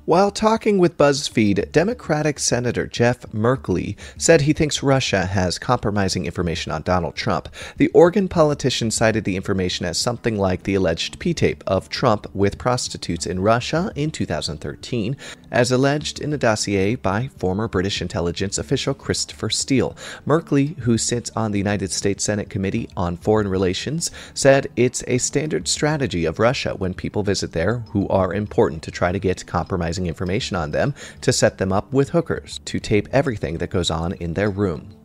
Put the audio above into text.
While talking with BuzzFeed, Democratic Senator Jeff Merkley said he thinks Russia has compromising information on Donald Trump. The Oregon politician cited the information as something like the alleged P-tape of Trump with prostitutes in Russia in 2013, as alleged in a dossier by former British intelligence official Christopher Steele. Merkley, who sits on the United States Senate Committee on Foreign Relations, said it's a standard strategy of Russia when people visit there who are important to try to get compromising information on them, to set them up with hookers, to tape everything that goes on in their room.